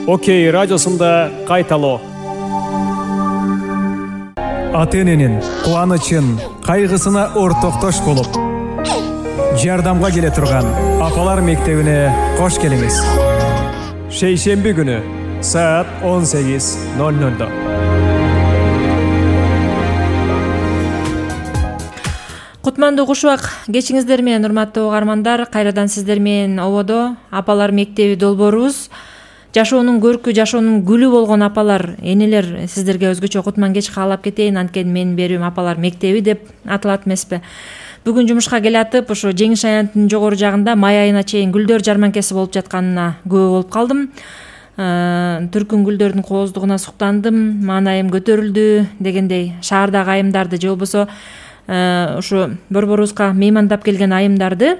Окей радиосунда кайталоо. Ата эненин кубанычын, кайгысына ортоктош болуп, жардамга келе турган апалар мектебине кош келиңиз. Шейшемби күнү саат 18:00. Кутмандуу кушубак кечиңиздер менен, урматтуу угармандар. Кайрадан сиздер менен ободо апалар мектеби долбоорубуз. Жашоонун көркү, жашоонун гүлү болгон апалар, энелер сиздерге өзгөчө кутман кеч каалап кетейин. Анткени менин берүүм апалар мектеби деп аталат эмеспи. Бүгүн жумушка келатып, ошо Жеңиш аянтынын жогору жагында май айына чейин гүлдөр жарманкеси болуп жатканына күбө болуп калдым. Түркүн гүлдөрдүн кооздугуна суктандым, маанайым көтөрүлдү дегендей шаардагы айымдарды же болбосо ушу борборубузга меймандап келген айымдарды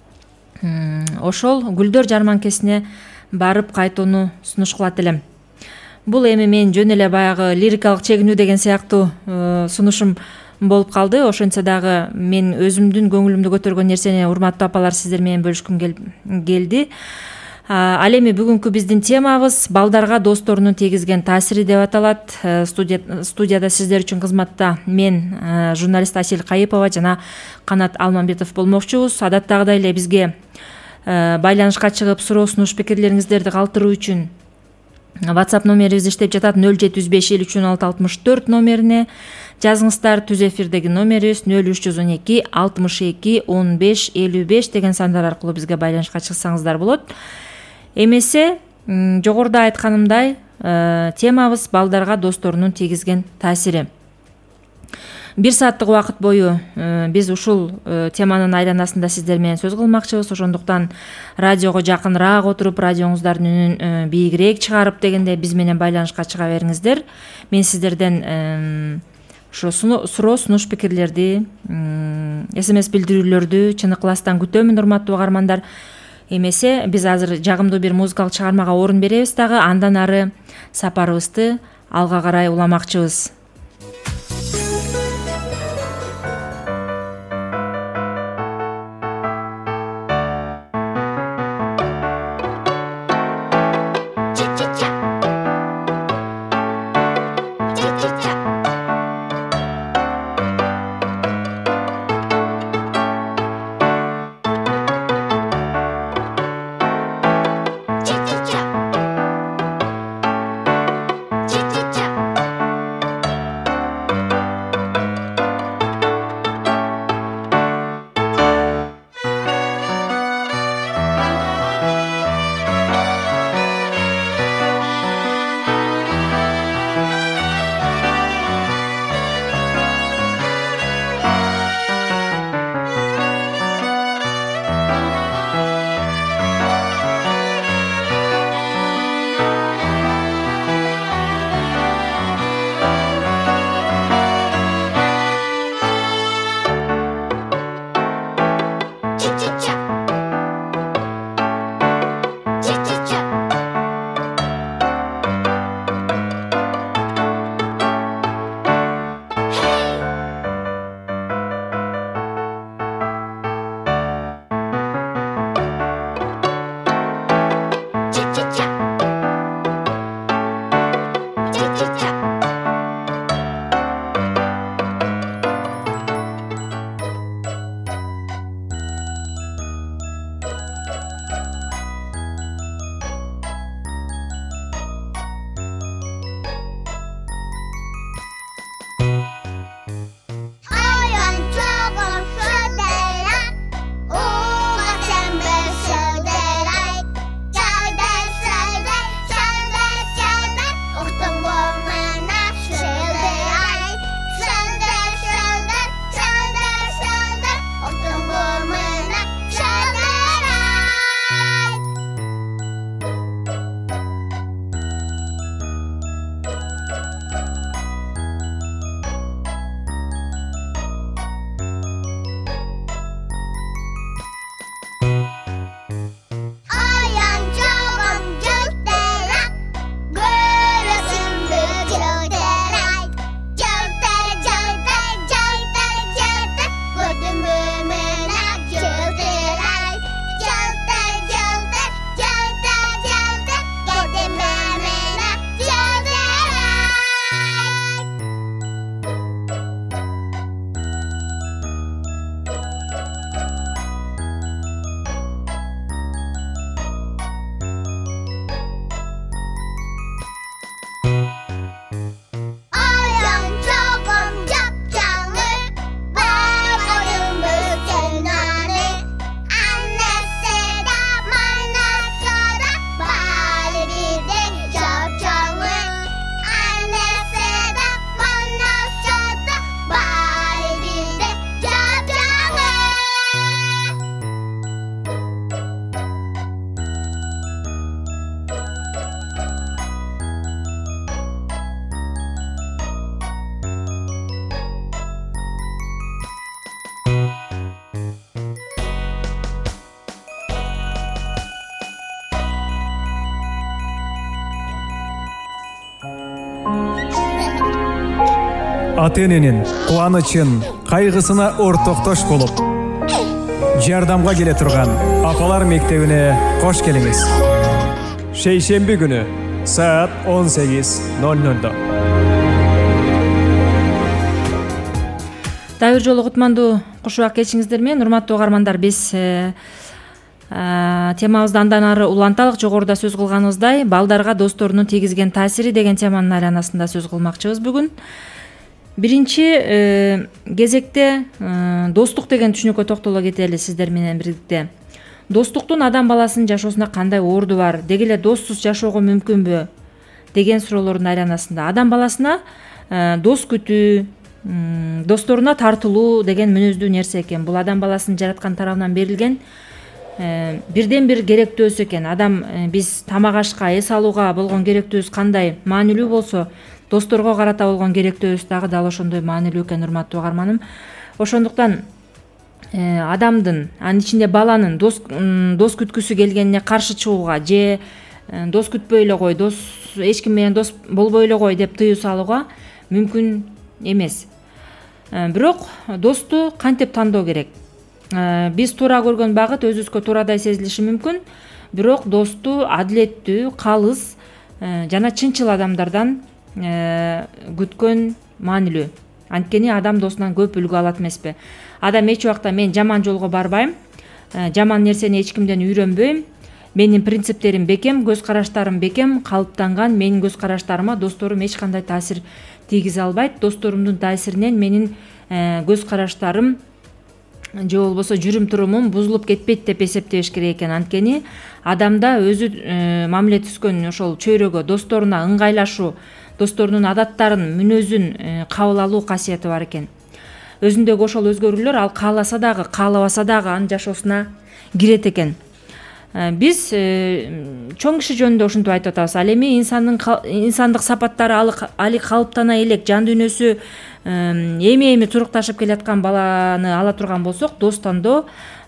ошол гүлдөр жарманкесине барып кайтууну сунуш кылат элем. Бул эми мен жөн эле баягы лирикалык чегинүү деген сыяктуу сунушум болуп калды. Ошентсе дагы мен өзүмдүн көңүлүмдү көтөргөн нерсени, урматтуу апалар, сиздер менен бөлүшкүм келди. Ал эми бүгүнкү биздин темабыз балдарга досторунун тийгизген таасири деп аталат. Студияда сиздер үчүн кызматта мен, журналист Асель Кайыпова жана Канат Алмамбетов болмокчубуз. Адаттагыдай эле бизге байланышка чыгып суроо сунуш пикирлериңиздерди калтыруу үчүн WhatsApp номерибиз иштеп жатат. 075-5316-64 номерине жазыңыздар. Түз эфирдеги номерибиз 0312 62 15 55 деген сандар аркылуу бизге байланышка чыксаңыздар болот. Эмесе, жогоруда айтканымдай, темабыз балдарга досторунун тийгизген таасири. 1 сааттык убакыт бою биз ушул теманын айланасында сиздер менен сөз кылмакчыбыз. Ошондуктан радиого жакыныраак отуруп, радиоңуздардын үнүн бийигирээк чыгарып дегенде биз менен байланышка чыга бериңиздер. Мен сиздерден ошо суроо сунуш пикирлерди, SMS билдирүүлөрдү чын ыкыластан күтөмүн, урматтуу угармандар. Эмесе, биз азыр жагымдуу бир музыкалык чыгармага орун беребиз дагы, андан ары сапарыбызды алга карай уламакчыбыз. ата-эненин кубанычын, кайгысына ортоктош болуп, жардамга келе турган апалар мектебине кош келиңиз. Шейшемби күнү саат 18:00. Дагы бир жолу кутмандуу куш убак кечиңиздер менен, урматтуу угармандар. Биз темабызды андан ары уланталык. Жогоруда сөз кылганыбыздай, балдарга досторунун тийгизген таасири деген теманын айланасында сөз кылмакчыбыз бүгүн. Биринчи кезекте достук деген түшүнүккө токтоло кетели сиздер менен бирдикте. Достуктун адам баласынын жашоосуна кандай орду бар? Деги эле доссуз жашоого мүмкүнбү деген суроолордун айланасында адам баласына дос күтүү, досторуна тартылуу деген мүнөздүү нерсе экен. Бул адам баласынын жараткан тарабынан берилген бирден бир керектөөсү экен. Адам биз тамак ашка, эс алууга болгон керектөөбүз кандай маанилүү болсо, досторго карата болгон керектөөбүз дагы ошондой маанилүү экен, урматтуу угарманым. Ошондуктан адамдын, анын ичинде баланын дос күткүсү келгенине каршы чыгууга же дос күтпөй эле кой, эч ким менен дос болбой эле кой деп тыюу салууга мүмкүн эмес. Бирок досту кантип тандоо керек? Биз туура көргөн багыт өзүбүзгө туурадай сезилиши мүмкүн, бирок досту адилеттүү, калыс жана чынчыл адамдардан күткөн маанилүү. Анткени адам досунан көп үлгү алат эмеспи? Адам эч убакта мен жаман жолго барбайм, жаман нерсени эч кимден үйрөнбөйм, менин принциптерим бекем, көз караштарым бекем, калыптанган, менин көз караштарыма досторум эч кандай таасир тийгизе албайт. Досторумдун таасиринен менин көз караштарым же болбосо жүрүм турумум бузулуп кетпейт деп эсептеш керек экен. Анткени адамда өзү мамиле түзгөн ошол чөйрөгө, досторуна ыңгайлашуу, досторунун адаттарын, мүнөзүн кабыл алуу касиети бар экен. Өзүндөгү ошол өзгөрүүлөр ал кааласа дагы, каалабаса дагы анын жашоосуна кирет экен. Биз чоң киши жөнүндө ушинтип айтып атабыз. Ал эми инсандык сапаттары али калыптана элек, жан дүйнөсү эми турукташып келаткан баланы ала турган болсок, дос тандоо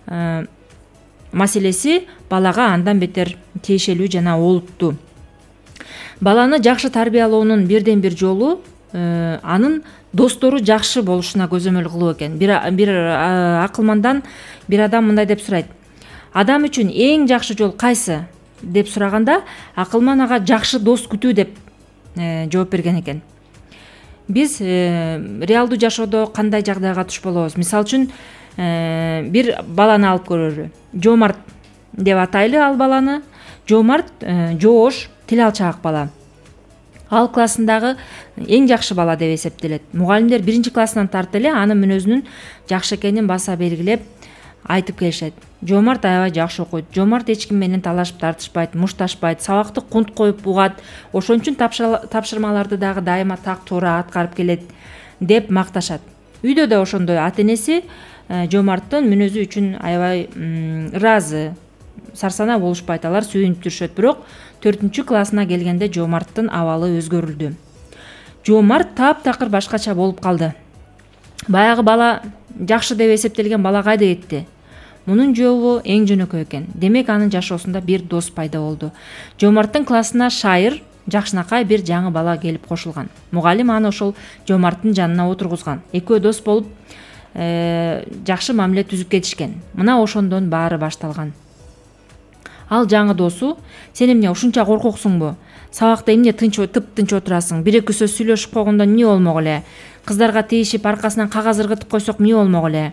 маселеси балага андан бетер тиешелүү жана олуттуу. Баланы жакшы тарбиялоонун бирден бир жолу анын достору жакшы болушуна көзөмөл кылуу экен. Бир акылмандан бир адам мындай деп сурайт: адам үчүн эң жакшы жол кайсы деп сураганда, акылман ага жакшы дос күтүү деп жооп берген экен. Биз реалдуу жашоодо кандай жагдайга туш болобуз? Мисалы үчүн бир баланы алып көрөлү. Жоомарт деп атайлы ал баланы. Жоомарт жоош, тил алчаак бала. Ал классындагы эң жакшы бала деп эсептелет. Мугалимдер биринчи классынан тарты эле анын мүнөзүнүн жакшы экенин баса белгилеп айтып келишет. Жоомарт аябай жакшы окуйт. Жоомарт эч ким менен талашып тартышпайт, мушташпайт, сабакты кунт коюп угат. Ошон үчүн тапшырмаларды дагы дайыма так туура аткарып келет деп макташат. Үйдө да ошондой. Ата-энеси Жоомарттын мүнөзү үчүн аябай ыраазы, сарсанаа болушпайт. Алар сүйүнүп жүрүшөт. Бирок 4 классына келгенде Жоомарттын абалы өзгөрүлдү. Жоомарт таптакыр башкача болуп калды. Баягы бала, жакшы деп эсептелген бала кайда кетти? Мунун жообу эң жөнөкөй экен. Демек анын жашоосунда бир дос пайда болду. Жоомарттын классына шайыр, жакшынакай бир жаңы бала келип кошулган. Мугалим аны ошол Жоомарттын жанына отургузган. Экөө дос болуп жакшы мамиле түзүп кетишкен. Мына ошондон баары башталган. Ал жаңы досу: сен эмне ушунча коркоксуңбу? Сабакта эмне тыпчтынч отурасың? Бир-эки сөз сүйлөшүп койгондо эмне болмок эле? Кыздарга тийишип аркасынан кагаз ыргытып койсок эмне болмок эле?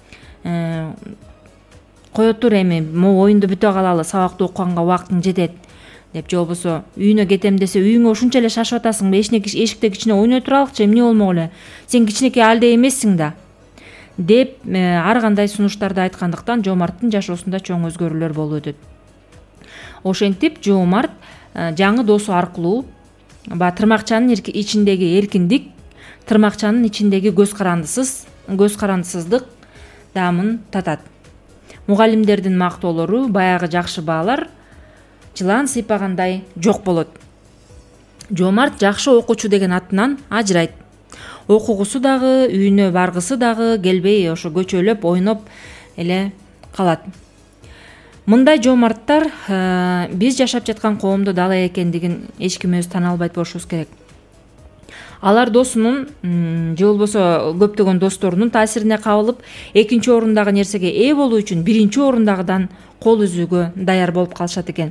Кое тур эми, могу оюнду бүтө калалы, сабакты окуганга убактың жетет деп. Же болбосо үйүнө кетем десе, үйүңө ушунча эле шашып атасыңбы? Эшикте кичине ойной туралыкчы, эмне болмок эле? Сен кичинекей алде эмессиң да деп ар кандай сунуштарды айткандыктан Жоомарттын жашоосунда чоң өзгөрүүлөр болуп өтөт. Ошентип Жоомарт жаңы досу аркылуу тырмакчанын ичиндеги эркиндик, тырмакчанын ичиндеги көз карандысыздык даамын татат. Мугалимдердин мактоолору, баягы жакшы баалар жылан сыйпагандай жок болот. Жоомарт жакшы окуучу деген атынан ажырайт. Окугусу дагы, үйүнө баргысы дагы келбей, ошо көчөлөп, ойноп эле калат. Мындай жоомарттар биз жашап жаткан коомдо дала экендигин эч ким өзү тана албайт болушубуз керек. алар досунун же болбосо көптөгөн досторунун таасирине кабылып, экинчи орундагы нерсеге ээ болуу үчүн биринчи орундагыдан кол үзүүгө даяр болуп калышат экен.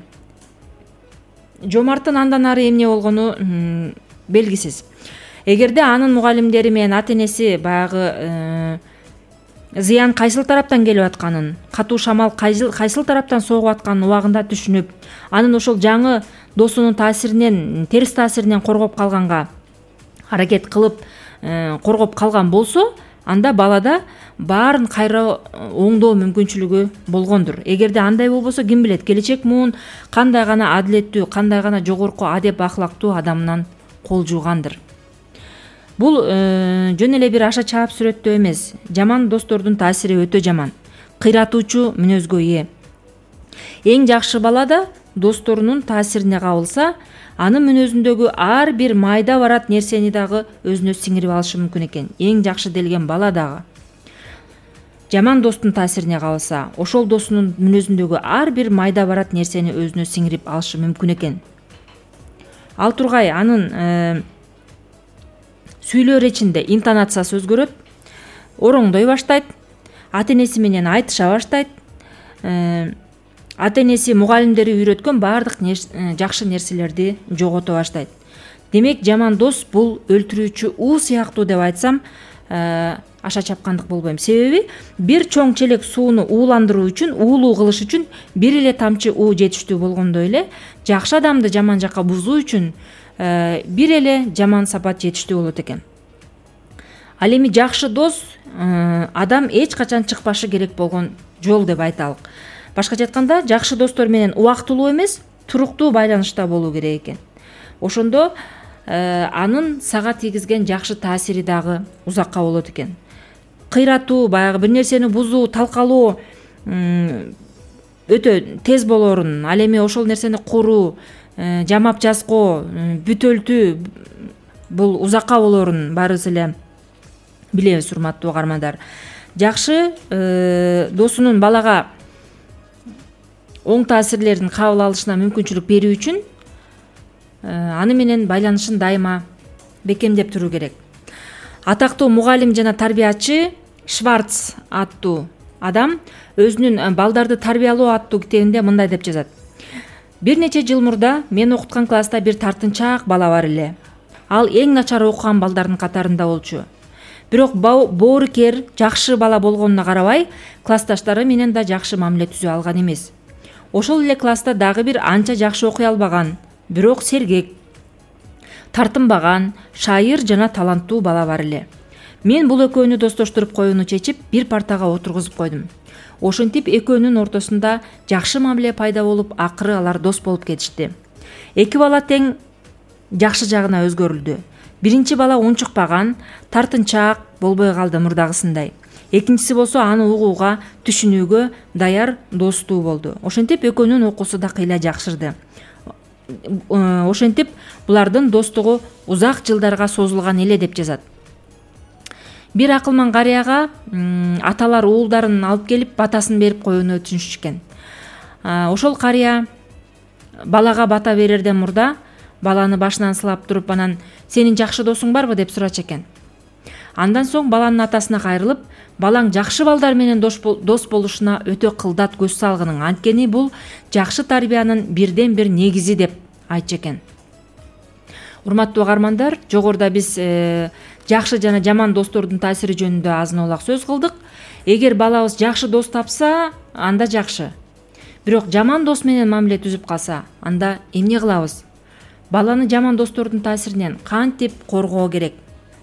Жомарттын андан ары эмне болгону белгисиз. Эгерде анын мугалимдери менен ата-энеси баягы зыян кайсыл тараптан келип атканын, катуу шамал кайсыл тараптан согуп атканын убагында түшүнүп, анын ошол жаңы досунун таасиринен, терс таасиринен коргоп калганга аракет кылып коргоп калган болсо, анда балада баарын кайра оңдоо мүмкүнчүлүгү болгондур. Эгерде андай болбосо, ким билет, келечек муун кандай гана адилеттүү, кандай гана жогорку адеп ахлактуу адамдан кол жуугандыр. Бул жөн эле бир аша чаап сүрөттөө эмес. Жаман достордун таасири өтө жаман, кыйратуучу мүнөзгө ээ. Эң жакшы бала да досторунун таасирине кабылса, анын мүнөзүндөгү ар бир майда барат нерсени дагы өзүнө сиңирип алышы мүмкүн экен. Эң жакшы делген бала дагы жаман достун таасирине кабылса, ошол досунун мүнөзүндөгү ар бир майда барат нерсени өзүнө сиңирип алышы мүмкүн экен. Ал тургай анын сүйлөө речинде интонациясы өзгөрөт, ороңдой баштайт, ата-энеси менен айтыша баштайт. Ата-энеси, мугалимдери үйрөткөн баардык жакшы нерселерди жогото баштайт. Демек, жаман дос бул өлтүрүүчү уу сыяктуу деп айтсам, аша чапкандык болбойм. Себеби бир чоң челек сууну ууландыруу үчүн, уулуу кылыш үчүн бир эле тамчы уу жетиштүү болгондой эле, жакшы адамды жаман жакка бузуу үчүн бир эле жаман сапат жетиштүү болот экен. Ал эми жакшы дос адам эч качан чыкпашы керек болгон жол деп айталык. Башкача айтканда, жакшы достор менен убактылуу эмес, туруктуу байланышта болуу керек экен. Ошондо анын сага тийгизген жакшы таасири дагы узакка болот экен. Кыйратуу, баягы бир нерсени бузуу, талкалоо өтө тез болорун, ал эми ошол нерсени куруу, жамап жазкоо, бүтөлтүү бул узакка болорун баарыбыз эле билебиз, урматтуу угармандар. Жакшы досунун балага оң таасирлерин кабыл алышына мүмкүнчүлүк берүү үчүн аны менен байланышын дайыма бекемдеп туруу керек. Атактуу мугалим жана тарбиячы Шварц аттуу адам өзүнүн балдарды тарбиялоо аттуу китебинде мындай деп жазат. Бир нече жыл мурда мен окуткан класста бир тартынчаак бала бар эле. Ал эң начар окуган балдардын катарында болчу. Бирок боорукер, жакшы бала болгонуна карабай, классташтары менен да жакшы мамиле түзө алган эмес. Ошол эле класста дагы бир анча жакшы окуй албаган, бирок сергек, тартынбаган, шайыр жана таланттуу бала бар эле. Мен бул экөөнү достоштуруп коюуну чечип, бир партага отургузуп койдум. Ошентип экөөнүн ортосунда жакшы мамиле пайда болуп, акыры алар дос болуп кетишти. Эки бала тең жакшы жагына өзгөрүлдү. Биринчи бала унчукпаган, тартынчаак болбой калды мурдагысындай. Экинчиси болсо аны угууга, түшүнүүгө даяр достуу болду. Ошентип экөөнүн окуусу да кыйла жакшырды. Ошентип булардын достугу узак жылдарга созулган эле деп жазат. Бир акылман карыяга аталар уулдарын алып келип батасын берип коюуну өтүнүшкөн. Ошол карыя балага бата берерден мурда баланы башынан сылап туруп, анан сенин жакшы досуң барбы деп сурачу экен. Андан соң баланын атасына кайрылып, балаң жакшы балдар менен дос болушуна өтө кылдат көз салгының, анткени бул жакшы тарбиянын бирден бир негизи деп айтчу экен. Урматтуу угармандар, жогоруда биз жакшы жана жаман достордун таасири жөнүндө азын улак сөз кылдык. Эгер балабыз жакшы дос тапса, анда жакшы. Бирок жаман дос менен мамиле түзүп калса, анда эмне кылабыз? Баланы жаман достордун таасиринен кантип коргоо керек?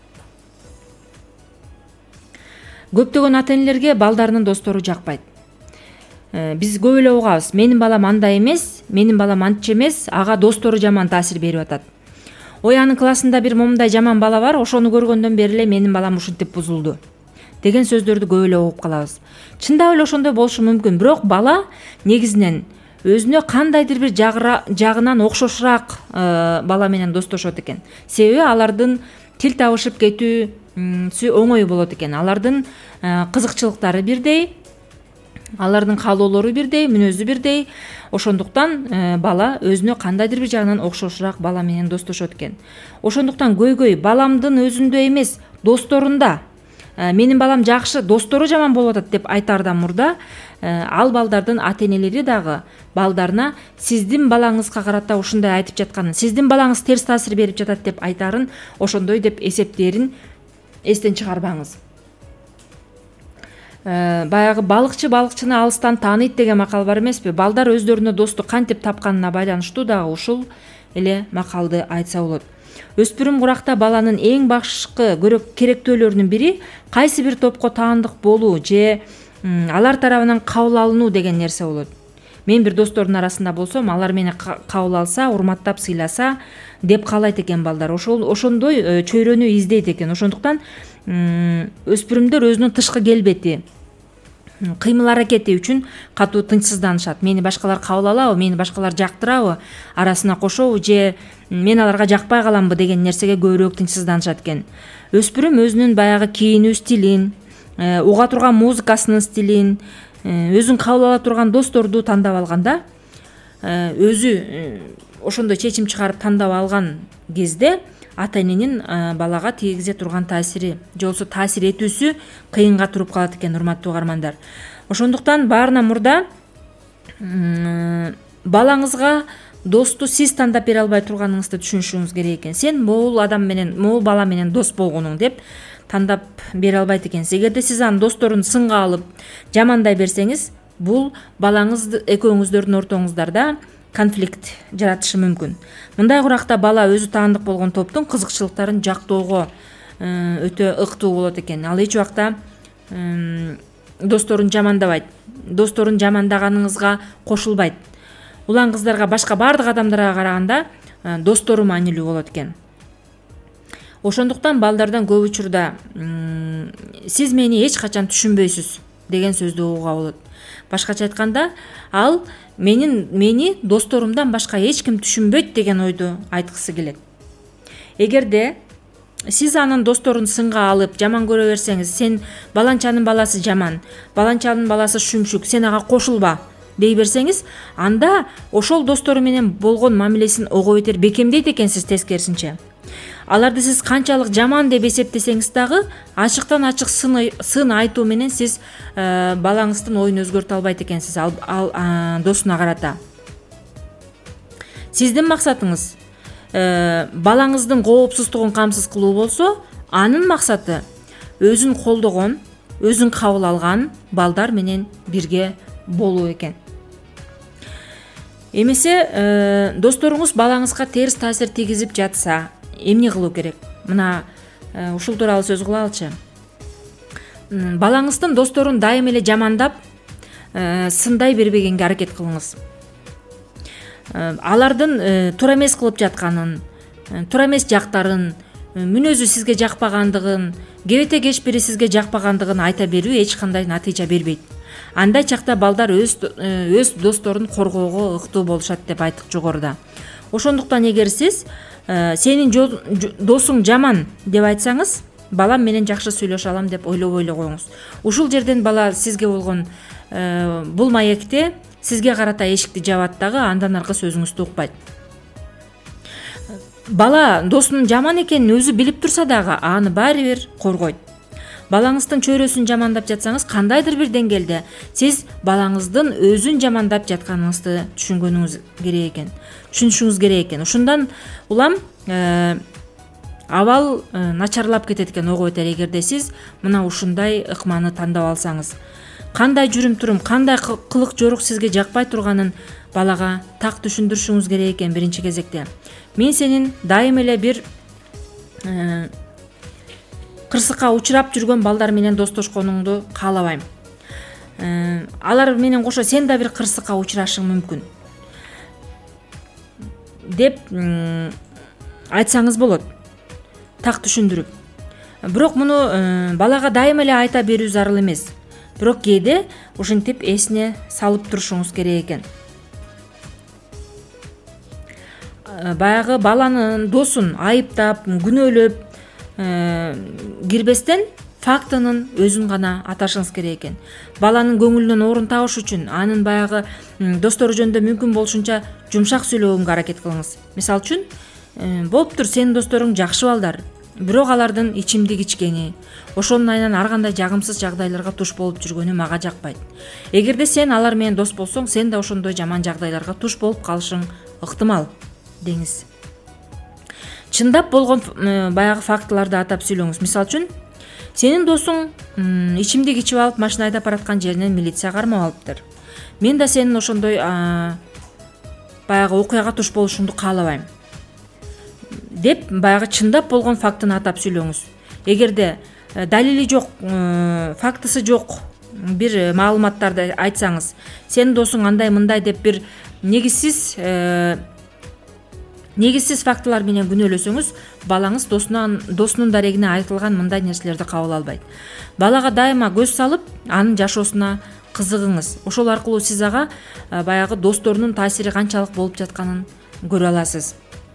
Көптөгөн ата-энелерге балдарынын достору жакпайт. Биз көп эле угабыз. Менин балам андай эмес, менин балам антча эмес, ага достору жаман таасир берип атат. Ой, анын классында бир момундай жаман бала бар, ошону көргөндөн бери эле менин балам ушинтип бузулду деген сөздөрдү көп эле угуп калабыз. Чындап эле ошондой болушу мүмкүн, бирок бала негизинен өзүнө кандайдыр бир жагынан окшошураак бала менен достошот экен. Себеби алардын тил табышып кетүүсү оңой болот экен. Алардын кызыкчылыктары бирдей, алардын каалоолору бирдей, мүнөзү бирдей. Ошондуктан бала өзүнө кандайдыр бир жагынан окшошураак бала менен достошот экен. Ошондуктан көйгөй баламдын өзүндө эмес, досторунда. Менин балам жакшы, достору жаман болуп атат деп айтаардан мурда ал балдардын ата-энелери дагы балдарына сиздин балаңызга карата ушундай айтып жатканын, сиздин балаңыз терс таасир берип жатат деп айтаарын, ошондой деп эсептээрин эстен чыгарбаңыз. Баягы балыкчы балыкчыны алыстан тааныйт деген макал бар эмеспи? Балдар өздөрүнө досту кантип тапканына байланыштуу дагы ушул эле макалды айтса болот. Өспүрүм куракта баланын эң башкы керектөөлөрүнүн бири кайсы бир топко таандык болуу же алар тарабынан кабыл алынуу деген нерсе болот. Мен бир достордун арасында болсом, алар мени кабыл алса, урматтап сыйласа деп каалайт экен балдар. Ошондой чөйрөнү издейт экен. Ошондуктан өспүрүмдөр өзүнүн тышкы келбети, кыймыл аракети үчүн катуу тынчсызданышат. Мени башкалар кабыл алабы, мени башкалар жактырабы, арасына кошобу же мен аларга жакпай каламбы деген нерсеге көбүрөөк тынчсызданышат экен. Өспүрүм өзүнүн баягы кийинүү стилин, уга турган музыкасынын стилин, өзүн кабыл ала турган досторду тандап алганда, өзү ошондой чечим чыгарып тандап алган кезде ата-эненин балага тийгизе турган таасири, же болбосо таасир этүүсү кыйынга туруп калат экен, урматтуу угармандар. Ошондуктан баарынан мурда балаңызга досту сиз тандап бере албай турганыңызды түшүнүшүңүз керек экен. Сен могул адам менен, могул бала менен дос болгонуң деп тандап бере албайт экенсиз. Эгерде сиз анын досторун сынга алып, жамандай берсеңиз, бул балаңыз экөөңүздөрдүн ортоңуздарда конфликт жаратышы мүмкүн. Мындай куракта бала өзү таандык болгон топтун кызыкчылыктарын жактоого өтө ыктуу болот экен. Ал эч убакта досторун жамандабайт, досторун жамандаганыңызга кошулбайт. Улан кыздарга башка бардык адамдарга караганда достору маанилүү болот экен. Ошондуктан балдардан көп учурда сиз мени эч качан түшүнбөйсүз деген сөздү угууга болот. Башкача айтканда, ал мени досторумдан башка эч ким түшүнбөйт деген ойду айткысы келет. Эгерде сиз анын досторун сынга алып, жаман көрө берсеңиз, сен баланчанын баласы жаман, баланчанын баласы шүмшүк, сен ага кошулба дей берсеңиз, анда ошол достору менен болгон мамилесин ого бетер бекемдейт экенсиз тескерисинче. Аларды сиз канчалык жаман деп эсептесеңиз дагы, ачыктан ачык сын айтуу менен сиз балаңыздын оюн өзгөртө албайт экенсиз ал досуна карата. Сиздин максатыңыз балаңыздын коопсуздугун камсыз кылуу болсо, анын максаты өзүн колдогон, өзүн кабыл алган балдар менен бирге болуу экен. Эмесе досторуңуз балаңызга терс таасир тийгизип жатса, эмне кылуу керек? Мына ушул тууралуу сөз кылалычы. Балаңыздын досторун дайым эле жамандап, сындай бербегенге аракет кылыңыз. Алардын туура эмес кылып жатканын, туура эмес жактарын, мүнөзү сизге жакпагандыгын, кебете кеч бири сизге жакпагандыгын айта берүү эч кандай натыйжа бербейт. Андай чакта балдар өз досторун коргоого ыктуу болушат деп айттык жогоруда. Ошондуктан эгер сиз сенин досуң жаман деп айтсаңыз, балам менен жакшы сүйлөшө алам деп ойлобой эле коюңуз. Ушул жерден бала сизге болгон бул маекте сизге карата эшикти жабат дагы, андан аркы сөзүңүздү укпайт. Бала досунун жаман экенин өзү билип турса дагы, аны баары бир коргойт. Балаңыздын чөйрөсүн жамандап жатсаңыз, кандайдыр бир деңгээлде сиз балаңыздын өзүн жамандап жатканыңызды түшүнүшүңүз керек экен. Ушундан улам абал начарлап кетет экен ого бетер, эгерде сиз мына ушундай ыкманы тандап алсаңыз. Кандай жүрүм турум, кандай кылык жорук сизге жакпай турганын балага так түшүндүрүшүңүз керек экен биринчи кезекте. Мен сенин дайым эле бир кырсыкка учурап жүргөн балдар менен достошконуңду каалабайм. Алар менен кошо сен да бир кырсыкка учурашың мүмкүн деп айтсаңыз болот, так түшүндүрүп. Бирок муну балага дайым эле айта берүү зарыл эмес. Бирок кээде ушинтип эсине салып турушуңуз керек экен. Баягы баланын досун айыптап, күнөөлөп кирбестен, фактынын өзүн гана аташыңыз керек экен. Баланын көңүлүнөн орун табыш үчүн анын баягы достору жөнүндө мүмкүн болушунча жумшак сүйлөгөнгө аракет кылыңыз. Мисалы үчүн, болуптур сенин досторуң жакшы балдар, бирок алардын ичимдик ичкени, ошонун айынан ар кандай жагымсыз жагдайларга туш болуп жүргөнү мага жакпайт. Эгерде сен алар менен дос болсоң, сен да ошондой жаман жагдайларга туш болуп калышың ыктымал деңиз. Чындап болгон баягы фактыларды атап сүйлөңүз. Мисалы үчүн, сенин досуң ичимдик ичип алып машина айдап бараткан жеринен милиция кармап алыптыр. Мен да сенин ошондой баягы окуяга туш болушуңду каалабайм деп баягы чындап болгон фактыны атап сүйлөңүз. Эгерде далили жок, фактысы жок бир маалыматтарды айтсаңыз, сенин досуң андай мындай деп бир негизсиз фактылар менен күнөөлөсөңүз, балаңыз досунун дарегине айтылган мындай нерселерди кабыл албайт. Балага дайыма көз салып, анын жашоосуна кызыгыңыз. Ошол аркылуу сиз ага баягы досторунун таасири канчалык болуп жатканын көрө аласыз.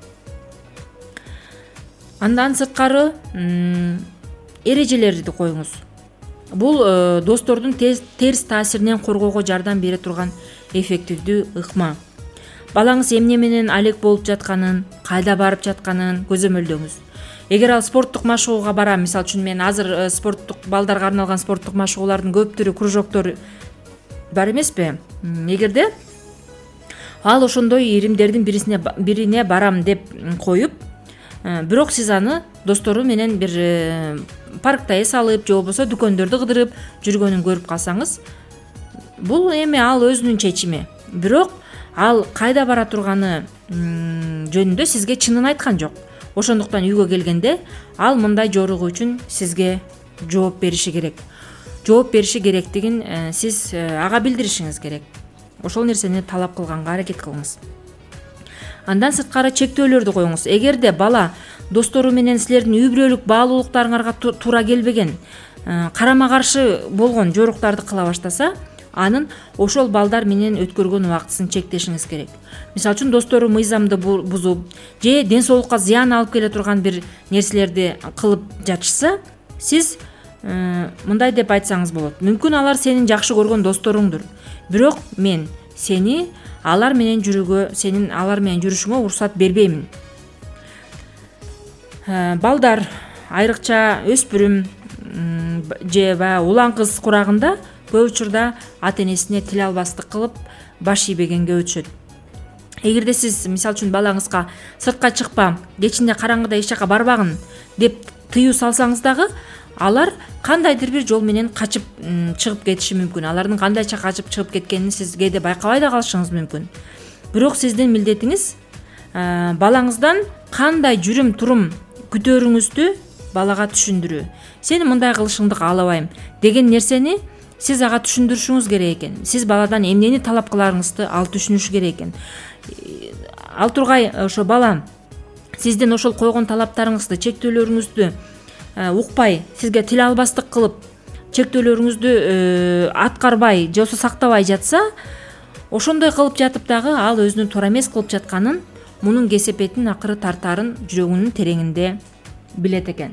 Андан сырткары эрежелерди коюңуз. Бул достордун терс таасиринен коргоого жардам бере турган эффективдүү ыкма. Балаңыз эмне менен алек болуп жатканын, кайда барып жатканын көзөмөлдөңүз. Эгер ал спорттук машыгууга барам, мисалы үчүн мен азыр спорттук балдарга арналган спорттук машыгуулардын көптүрү кружоктор бар эмеспи? Эгерде ал ошондой иримдердин бирине барам деп коюп, бирок сиз аны достору менен бир паркта эс алып, же болбосо дүкөндөрдү кыдырып жүргөнүн көрүп калсаңыз, бул эми ал өзүнүн чечими. Бирок ал кайда бара турганы жөнүндө сизге чынын айткан жок. Ошондуктан үйгө келгенде ал мындай жоругуу үчүн сизге жооп бериши керек. Жооп бериши керектигин сиз ага билдиришиңиз керек. Ошол нерсени талап кылганга аракет кылыңыз. Андан сырткары чектөөлөрдү коюңуз. Эгерде бала достору менен силердин үй бүлөлүк баалуулуктарыңарга туура келбеген, карама каршы болгон жоруктарды кыла баштаса, анын ошол балдар менен өткөргөн убактысын чектешиңиз керек. Мисалы үчүн, достору мыйзамды бузуп же ден соолукка зыян алып келе турган бир нерселерди кылып жатышса, сиз мындай деп айтсаңыз болот. Мүмкүн алар сенин жакшы көргөн досторуңдур, бирок мен сени алар менен жүрүшүңө уруксат бербеймин. Балдар, айрыкча өспүрүм же улан кыз курагында көп учурда ата энесине тил албастык кылып баш ийбегенге өтүшөт. Эгерде сиз мисалы үчүн балаңызга сыртка чыкпа, кечинде караңгыда эч жака барбагын деп тыюу салсаңыз дагы, алар кандайдыр бир жол менен качып чыгып кетиши мүмкүн. Алардын кандайча качып чыгып кеткенин сиз кээде байкабай да калышыңыз мүмкүн. Бирок сиздин милдетиңиз балаңыздан кандай жүрүм турум күтөрүңүздү балага түшүндүрүү. Сени мындай кылышыңды каалабайм деген нерсени сиз ага түшүндүрүшүңүз керек экен. Сиз баладан эмнени талап кыларыңызды ал түшүнүшү керек экен. Ал тургай ошо бала сиздин ошол койгон талаптарыңызды, чектөөлөрүңүздү укпай, сизге тил албастык кылып, чектөөлөрүңүздү аткарбай же болбосо сактабай жатса, ошондой кылып жатып дагы ал өзүнүн туура эмес кылып жатканын, мунун кесепетин акыры тартаарын жүрөгүнүн тереңинде билет экен.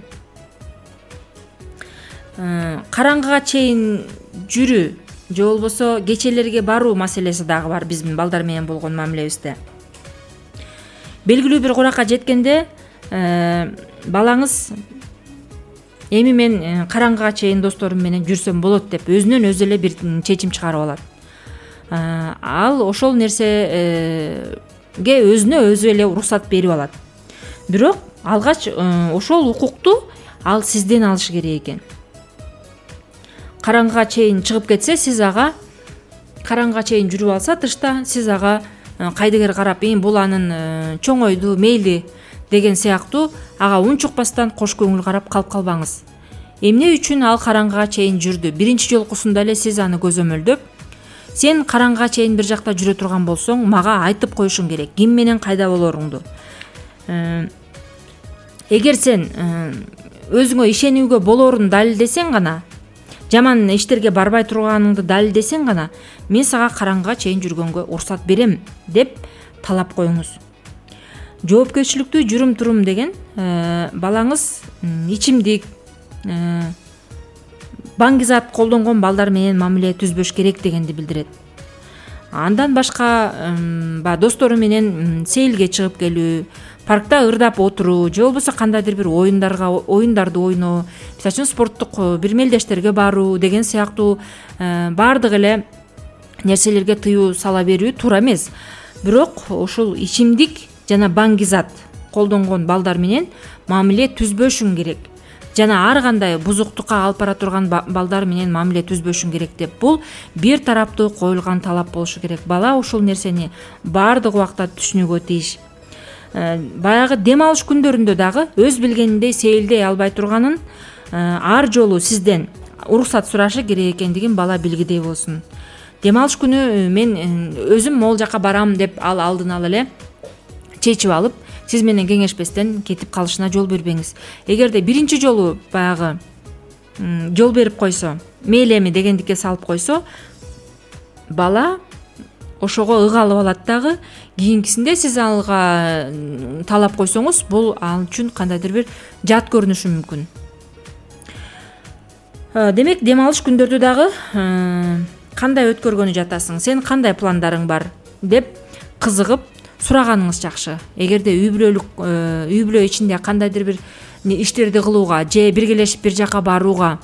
Караңгыга чейин жүрүү же болбосо кечелерге баруу маселеси дагы бар биздин балдар менен болгон мамилебизде. Белгилүү бир куракка жеткенде балаңыз эми мен караңгыга чейин досторум менен жүрсөм болот деп өзүнөн өзү эле бир чечим чыгарып алат. Ал ошол нерсеге өзүнө өзү эле уруксат берип алат. Бирок алгач ошол укукту ал сизден алышы керек экен. Караңгыга чейин чыгып кетсе, сиз ага караңгыга чейин жүрүп алса тышта, сиз ага кайдыгер карап, бул анын чоңойду, мейли деген сыяктуу ага унчукпастан кош көңүл карап калып калбаңыз. Эмне үчүн ал караңгыга чейин жүрдү? Биринчи жолкусунда эле сиз аны көзөмөлдөп, сен караңгыга чейин бир жакта жүрө турган болсоң, мага айтып коюшуң керек, ким менен кайда болоруңду. Эгер сен өзүңө ишенүүгө болоорун далилдесең гана, жаман иштерге барбай турганыңды далилдесең гана, мен сага караңгыга чейин жүргөнгө уруксат берем деп талап коюңуз. Жоопкерчиликтүү жүрүм турум деген балаңыз ичимдик, баңгизат колдонгон балдар менен мамиле түзбөш керек дегенди билдирет. Андан башка достору менен сейилге чыгып келүү, паркта ырдап отуруу же болбосо кандайдыр бир оюндарды ойноо, мисалы үчүн спорттук бир мелдештерге баруу деген сыяктуу баардык эле нерселерге тыюу сала берүү туура эмес. Бирок ушул ичимдик жана баңгизат колдонгон балдар менен мамиле түзбөшүң керек жана ар кандай бузуктукка алып бара турган балдар менен мамиле түзбөшүң керек деп, бул бир тараптуу коюлган талап болушу керек. Бала ушул нерсени баардык убакта түшүнүүгө тийиш. Баягы дем алыш күндөрүндө дагы өз билгениндей сейилдей албай турганын ар жолу сизден уруксат сурашы керек экендигин бала билгидей болсун. Дем алыш күнү мен өзүм могул жака барам деп алдын ала эле чечип алып, сиз менен кеңешпестен кетип калышына жол бербеңиз. Эгерде биринчи жолу баягы жол берип койсо, мейли эми дегендикке салып койсо, бала ошого ыгалып алат дагы, кийинкисинде сиз алга талап койсоңуз, бул ал үчүн кандайдыр бир жат көрүнүшү мүмкүн. Демек, дем алыш күндөрдү дагы кандай өткөргөнү жатасың, сен кандай пландарың бар деп кызыгып сураганыңыз жакшы. Эгерде үй бүлө ичинде кандайдыр бир иштерди кылууга же биргелешип бир жака барууга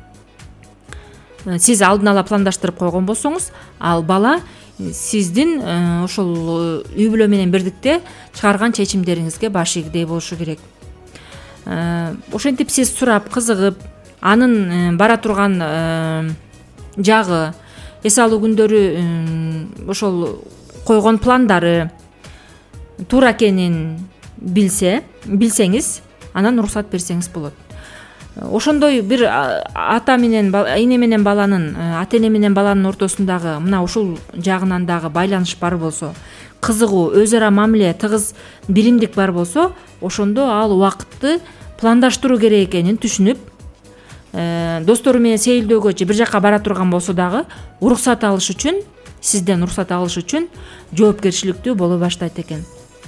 сиз алдын ала пландаштырып койгон болсоңуз, ал бала сиздин ошол үй бүлө менен бирдикте чыгарган чечимдериңизге баш ийгидей болушу керек. Ошентип сиз сурап, кызыгып, анын бара турган жагы, эс алуу күндөрү ошол койгон пландары туура экенин билсеңиз, анан уруксат берсеңиз болот. Ошондой бир ата менен эне менен баланын, ата эне менен баланын ортосундагы мына ушул жагынан дагы байланыш бар болсо, кызыгуу, өз ара мамиле, тыгыз биримдик бар болсо, ошондо ал убакытты пландаштыруу керек экенин түшүнүп, достору менен сейилдөөгө же бир жака бара турган болсо дагы уруксат алыш үчүн, сизден уруксат алыш үчүн жоопкерчиликтүү боло баштайт экен.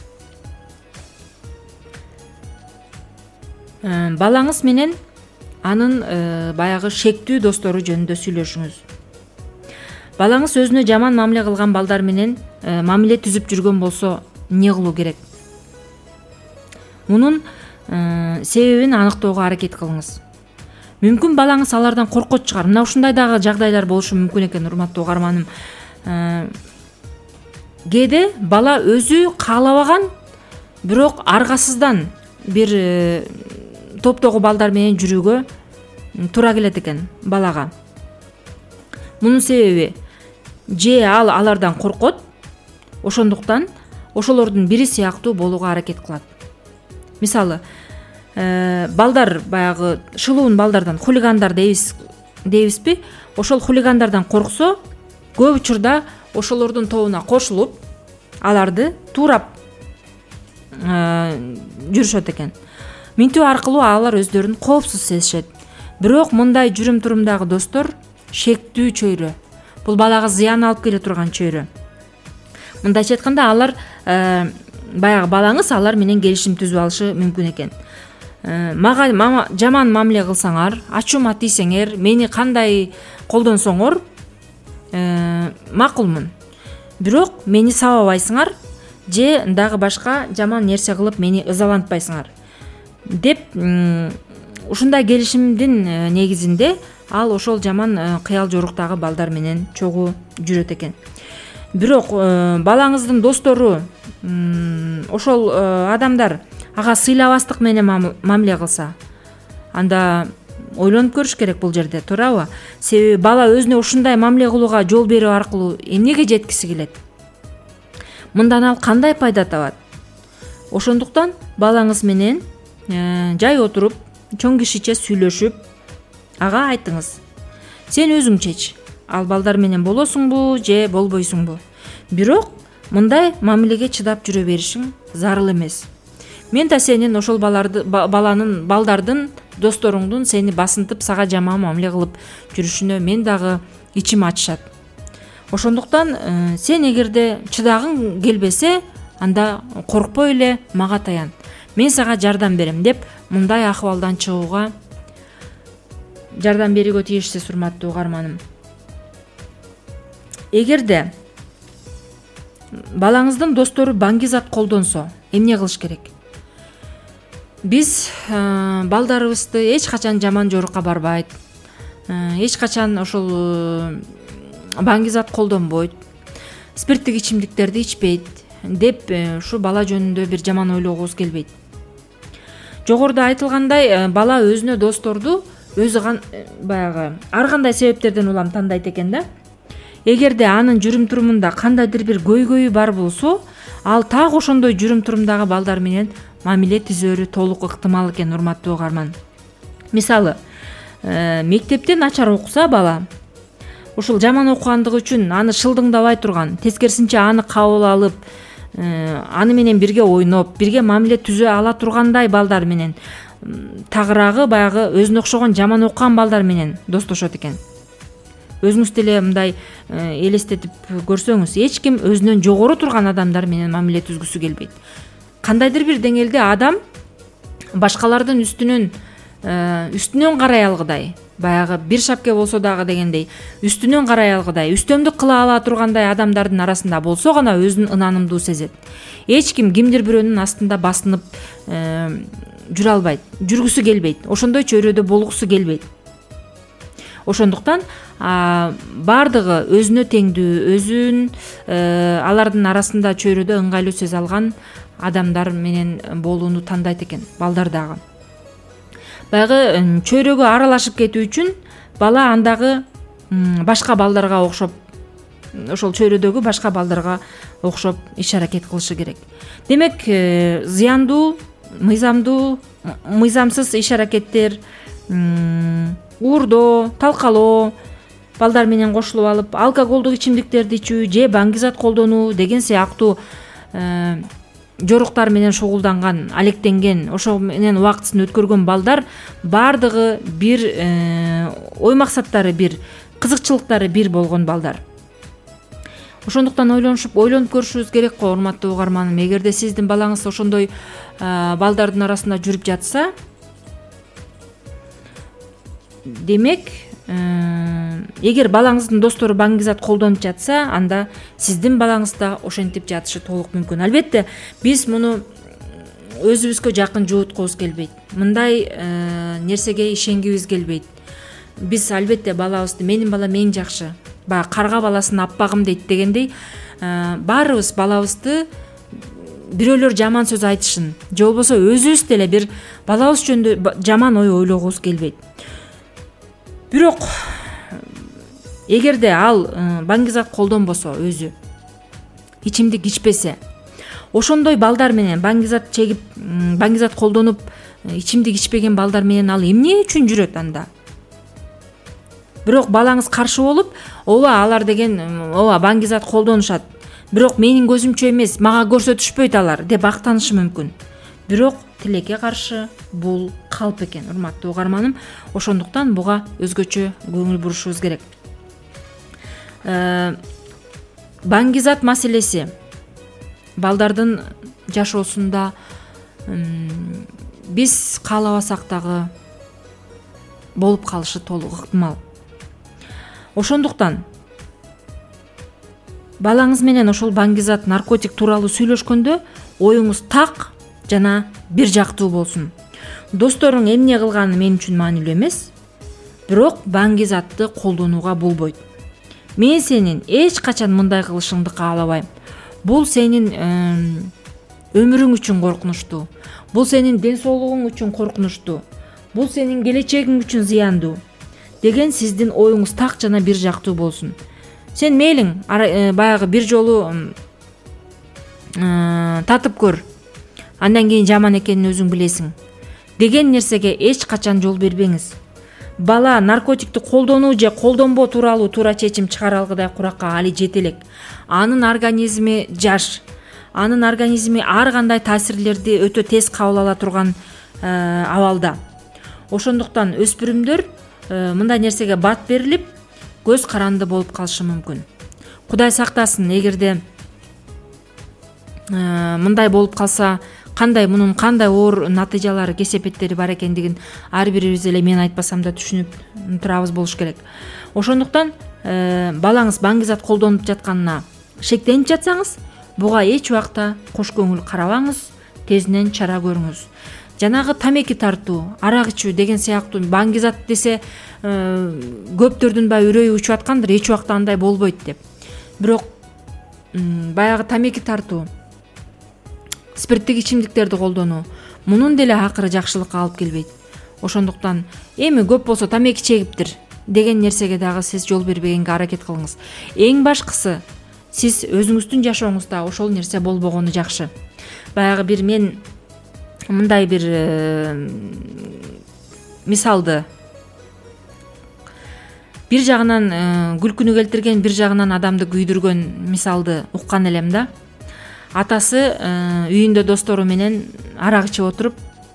Балаңыз менен анын баягы шектүү достору жөнүндө сүйлөшүңүз. Балаңыз өзүнө жаман мамиле кылган балдар менен мамиле түзүп жүргөн болсо, эмне кылуу керек? Мунун себебин аныктоого аракет кылыңыз. Мүмкүн балаңыз алардан коркот чыгар. Мына ушундай дагы жагдайлар болушу мүмкүн экен, урматтуу угарманым. Кээде бала өзү каалабаган, бирок аргасыздан бир топтогу балдар менен жүрүүгө туура келет экен балага. Мунун себеби же ал алардан коркот, ошондуктан ошолордун бири сыяктуу болууга аракет кылат. Мисалы, балдар баягы шылуун балдардан, хулигандар дейбизби? Ошол хулигандардан корксо, көп учурда ошолордун тобуна кошулуп, аларды туурап жүрүшөт экен. Минтүү аркылуу алар өздөрүн коопсуз сезишет. Бирок мындай жүрүм-турумдагы достор шектүү чөйрө. Бул балага зыян алып келе турган чөйрө. Мындайча айтканда, алар баягы балаңыз алар менен келишим түзүп алышы мүмкүн экен. Мага жаман мамиле кылсаңар, ачуума тийсеңер, мени кандай колдонсоңор, макулмун. Бирок мени сабабайсыңар же дагы башка жаман нерсе кылып мени ызалантпайсыңар деп, ушундай келишимдин негизинде ал ошол жаман кыял жоруктагы балдар менен чогуу жүрөт экен. Бирок балаңыздын достору, ошол адамдар ага сыйлабастык менен мамиле кылса, анда ойлонуп көрүш керек бул жерде, туурабы? Себеби бала өзүнө ушундай мамиле кылууга жол берүү аркылуу эмнеге жеткиси келет? Мындан ал кандай пайда табат? Ошондуктан балаңыз менен жай отуруп, чоң кишиче сүйлөшүп, ага айтыңыз. Сен өзүң чеч. Ал балдар менен болосуңбу же болбойсуңбу? Бирок мындай мамилеге чыдап жүрө беришиң зарыл эмес. Мен да сенин ошол балдардын, досторуңдун сени басынтып сага жаман мамиле кылып жүрүшүнө мен дагы ичим ачышат. Ошондуктан сен эгерде чыдагың келбесе, анда коркпой эле мага таян. Мен сага жардам берем деп мындай акыбалдан чыгууга жардам берүүгө тийишсиз, урматтуу угарманым. Эгерде балаңыздын достору баңгизат колдонсо, эмне кылыш керек? Биз балдарыбызды эч качан жаман жорукка барбайт, эч качан ошол баңгизат колдонбойт, спирттик ичимдиктерди ичпейт деп ушу бала жөнүндө бир жаман ойлогубуз келбейт. Жогоруда айтылгандай, бала өзүнө досторду өзү баягы ар кандай себептерден улам тандайт экен да. Эгерде анын жүрүм-турумунда кандайдыр бир көйгөйү бар болсо, ал так ошондой жүрүм-турумдагы балдар менен мамиле түзөрү толук ыктымал экен, урматтуу угарман. Мисалы, мектепте начар окуса бала, ушул жаман окугандыгы үчүн аны шылдыңдабай турган, тескерисинче аны кабыл алып, аны менен бирге ойноп, бирге мамиле түзө ала тургандай балдар менен тагыраагы баягы өзүнө окшогон жаман окуган балдар менен достошот экен. Өзүңүз деле мындай элестетип көрсөңүз, эч ким өзүнөн жогору турган адамдар менен мамиле түзгүсү келбейт. Кандайдыр бир деңгээлде адам башкалардын үстүнөн карай алгыдай, баягы бир шапке болсо дагы дегендей, үстүнөн карай алгыдай, үстөмдүк кыла ала тургандай адамдардын арасында болсо гана өзүн ынанымдуу сезет. Эч ким кимдир бирөөнүн астында басынып жүрө албайт, жүргүсү келбейт, ошондой чөйрөдө болгусу келбейт. Ошондуктан бардыгы өзүнө теңдүү, алардын арасында чөйрөдө ыңгайлуу сөз алган адамдар менен болууну тандайт экен, балдар дагы. Баягы чөйрөгө аралашып кетүү үчүн бала андагы башка балдарга окшоп, ошол чөйрөдөгү башка балдарга окшоп иш-аракет кылышы керек. Демек, зыяндуу, мыйзамсыз иш-аракеттер, уурдоо, талкалоо, балдар менен кошулуп алып, алкоголдук ичимдиктерди ичүү же баңгизат колдонуу деген сыяктуу жоруктар менен шугулданган, алектенген, ошо менен убактысын өткөргөн балдар бардыгы бир ой максаттары бир, кызыкчылыктары бир болгон балдар. Ошондуктан ойлонуп көрүшүбүз керек го, урматтуу угарманым. Эгерде сиздин балаңыз ошондой балдардын арасында жүрүп жатса, демек, эгер балаңыздын достору баңгизат колдонуп жатса, анда сиздин балаңыз да ошентип жатышы толук мүмкүн. Албетте, биз муну өзүбүзгө жакын жууткубуз келбейт. Мындай нерсеге ишенгибиз келбейт. Биз албетте балабызды, менин балам эң жакшы, баягы карга баласын аппагым дейт дегендей, баарыбыз балабызды бирөөлөр жаман сөз айтышын, же болбосо өзүбүз деле бир балабыз жөнүндө жаман ой ойлогубуз келбейт. Бирок эгерде ал баңгизат колдонбосо, өзү ичимдик ичпесе, ошондой балдар менен баңгизат чегип, баңгизат колдонуп, ичимдик ичпеген балдар менен ал эмне үчүн жүрөт анда? Бирок балаңыз каршы болуп, ооба алар деген баңгизат колдонушат, бирок менин көзүмчө эмес, мага көрсөтүшпөйт алар деп актанышы мүмкүн. Бирок тилекке каршы бул калп экен, урматтуу угарманым. Ошондуктан буга өзгөчө көңүл бурушубуз керек. Баңгизат маселеси балдардын жашоосунда биз каалабасак дагы болуп калышы толук ыктымал. Ошондуктан балаңыз менен ошол баңгизат, наркотик тууралуу сүйлөшкөндө оюңуз так жана бир жактуу болсун. Досторуң эмне кылганы мен үчүн маанилүү эмес, бирок баңгизатты колдонууга болбойт. Мен сенин эч качан мындай кылышыңды каалабайм. Бул сенин өмүрүң үчүн коркунучтуу. Бул сенин ден соолугуң үчүн коркунучтуу. Бул сенин келечегиң үчүн зыяндуу деген сиздин оюңуз так жана бир жактуу болсун. Сен мейлиң баягы бир жолу татып көр, андан кийин жаман экенин өзүң билесиң деген нерсеге эч качан жол бербеңиз. Бала наркотикти колдонуу же колдонбоо тууралуу туура чечим чыгара алгыдай куракка али жете элек. Анын организми жаш, анын организми ар кандай таасирлерди өтө тез кабыл ала турган абалда. Ошондуктан өспүрүмдөр мындай нерсеге бат берилип, көз каранды болуп калышы мүмкүн. Кудай сактасын, эгерде мындай болуп калса мунун кандай оор натыйжалары, кесепеттери бар экендигин ар бирибиз эле мен айтпасам да түшүнүп турабыз болуш керек. Ошондуктан балаңыз баңгизат колдонуп жатканына шектенип жатсаңыз, буга эч убакта кош көңүл карабаңыз, тезинен чара көрүңүз. Жанагы тамеки тартуу, арак ичүү деген сыяктуу баңгизат десе көптөрдүн баягы үрөйү учуп аткандыр, эч убакта андай болбойт деп. Бирок баягы тамеки тартуу, спирттик ичимдиктерди колдонуу мунун деле акыры жакшылыкка алып келбейт. Ошондуктан эми көп болсо тамеки чегиптир деген нерсеге дагы сиз жол бербегенге аракет кылыңыз. Эң башкысы сиз өзүңүздүн жашооңузда ошол нерсе болбогону жакшы. Баягы бир мен мындай бир мисалды, бир жагынан күлкүнү келтирген, бир жагынан адамды күйдүргөн мисалды уккан элем да. Атасы үйүндө достору менен арак ичип отуруп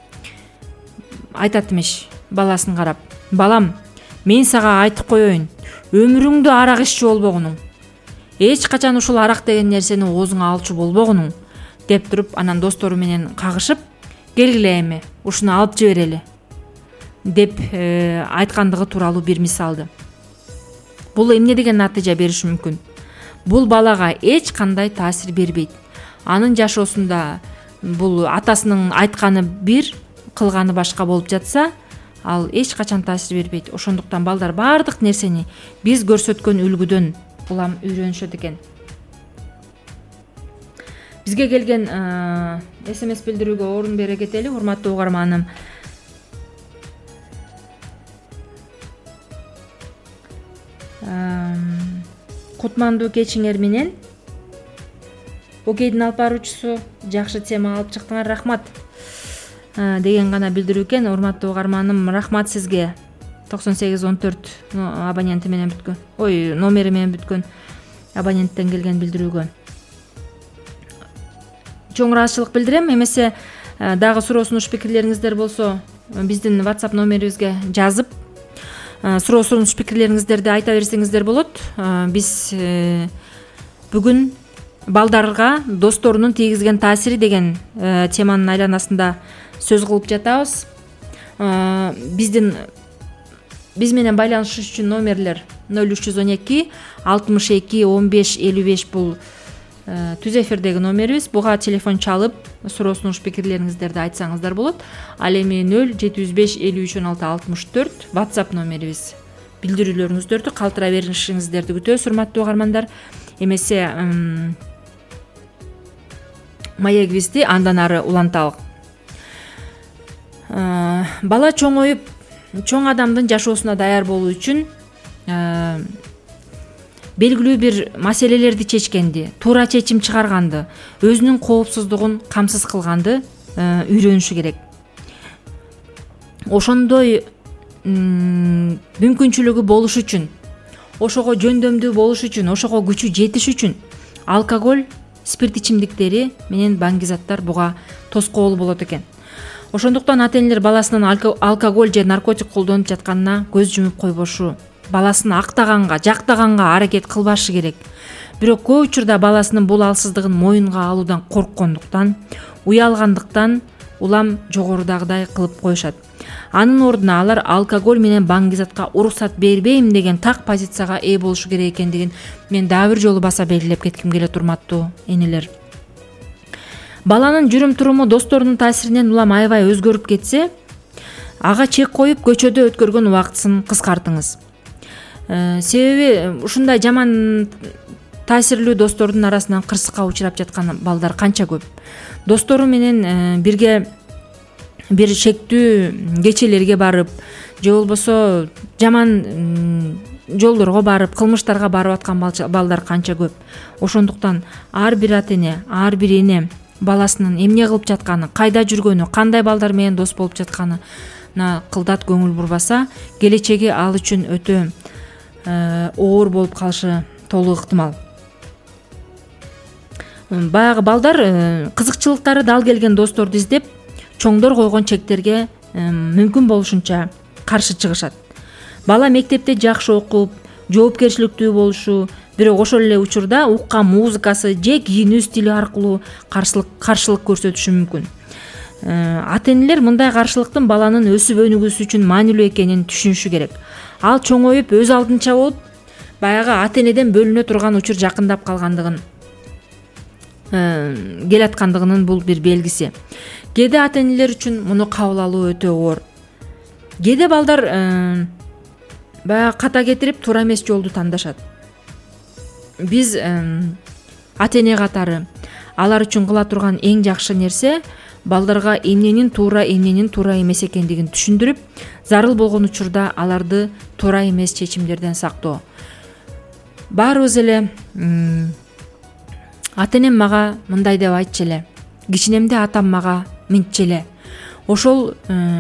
айтат имиш баласын карап: "Балам, мен сага айтып коеюн, өмүрүңдү арак иччү болбогунуң. Эч качан ушул арак деген нерсени оозуңа алчу болбогунуң" деп туруп, анан достору менен кагышып: "Келгиле эми, ушуну алып жиберели" деп айткандыгы тууралуу бир мисалды. Бул эмне деген натыйжа бериши мүмкүн? Бул балага эч кандай таасир бербейт. Анын жашоосунда бул атасынын айтканы бир, кылганы башка болуп жатса, ал эч качан таасир бербейт. Ошондуктан балдар баардык нерсени биз көрсөткөн үлгүдөн улам үйрөнүшөт экен. Бизге келген SMS билдирүүгө орун бере кетели, урматтуу угарманым. Кутмандуу кечиңер менен. Окейдин алып баруучусу, жакшы тема алып чыктыңар, рахмат деген гана билдирүү экен. Урматтуу угарманым, рахмат сизге. 9814 абоненти менен бүткөн. Номери менен бүткөн абоненттен келген билдирүүгө чоң ыраазычылык билдирем. Эмесе дагы суроо сунуш пикирлериңиздер болсо, биздин WhatsApp номерибизге жазып, суроо сунуш пикирлериңиздерди айта берсеңиздер болот. Биз бүгүн балдарга досторунун тийгизген таасири деген теманын айланасында сөз кылып жатабыз. Биз менен байланышыш үчүн номерлер 0312 62 15 55 бул түз эфирдеги номерибиз. Буга телефон чалып, суроо сунуш пикирлериңиздерди айтсаңыздар болот. Ал эми 0705 53 16 64 WhatsApp номерибиз. Билдирүүлөрүңүздөрдү калтыра беришиңиздерди күтөбүз, урматтуу угармандар. Эмесе маегибизди андан ары уланталы. Бала чоңоюп, чоң адамдын жашоосуна даяр болуу үчүн белгилүү бир маселелерди чечкенди, туура чечим чыгарганды, өзүнүн коопсуздугун камсыз кылганды үйрөнүшү керек. Ошондой мүмкүнчүлүгү болуш үчүн, ошого жөндөмдүү болуш үчүн, ошого күчү жетиш үчүн алкоголь, спирт ичимдиктери менен баңгизаттар буга тоскоол болот экен. Ошондуктан ата-энелер баласынын алкоголь же наркотик колдонуп жатканына көз жумуп койбошу, баласын актаганга, жактаганга аракет кылбашы керек. Бирок көп учурда баласынын бул алсыздыгын моюнга алуудан корккондуктан, уялгандыктан улам жогорудагыдай кылып коюшат. Анын ордуна алар алкоголь менен баңгизатка уруксат бербейм деген так позицияга ээ болушу керек экендигин мен дагы бир жолу баса белгилеп кетким келет, урматтуу энелер. Баланын жүрүм-туруму досторунун таасиринен улам аябай өзгөрүп кетсе, ага чек коюп көчөдө өткөргөн убактысын кыскартыңыз. Себеби ушундай жаман таасирлүү достордун арасынан кырсыкка учурап жаткан балдар канча көп. Достору менен бирге бир шектүү кечелерге барып, же болбосо жаман жолдорго барып, кылмыштарга барып аткан балдар канча көп. Ошондуктан ар бир ата-эне, ар бир эне баласынын эмне кылып жатканы, кайда жүргөнү, кандай балдар менен дос болуп жатканына кылдат көңүл бурбаса, келечеги ал үчүн өтө оор болуп калышы толук ыктымал. Баягы балдар кызыкчылыктары дал келген досторду издеп, чоңдор койгон чектерге мүмкүн болушунча каршы чыгышат. Бала мектепте жакшы окуп, жоопкерчиликтүү болушу, бирок ошол эле учурда уккан музыкасы же кийинүү стили аркылуу каршылык көрсөтүшү мүмкүн. Ата энелер мындай каршылыктын баланын өсүп өнүгүүсү үчүн маанилүү экенин түшүнүшү керек. Ал чоңоюп өз алдынча болуп баягы ата энеден бөлүнө турган учур жакындап калгандыгын келаткандыгынын бул бир белгиси. Кээде ата энелер үчүн муну кабыл алуу өтө оор. Кээде балдар баягы ката кетирип туура эмес жолду тандашат. Биз ата эне катары алар үчүн кыла турган эң жакшы нерсе балдарга эмненин туура эмес экендигин түшүндүрүп, зарыл болгон учурда аларды туура эмес чечимдерден сактоо. Баарыбыз эле ата энем мага мындай деп айтчу эле, кичинемде атам мага мынтчу эле. Ошол